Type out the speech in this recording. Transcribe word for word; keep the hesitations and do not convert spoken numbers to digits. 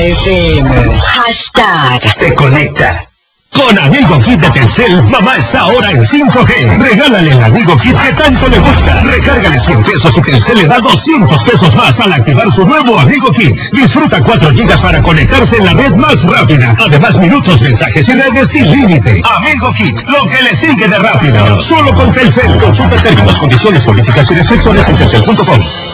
F M. Hashtag. Te conecta. Con Amigo Kit de Telcel, mamá está ahora en cinco G. Regálale el Amigo Kit que tanto le gusta. Recárgale cien pesos y Telcel le da doscientos pesos más al activar su nuevo Amigo Kit. Disfruta cuatro gigas para conectarse en la red más rápida. Además, minutos, mensajes y redes sin límite. Amigo Kit, lo que le sigue de rápido. Solo con Telcel. Consulta términos, condiciones, políticas y restricciones en telcel punto com.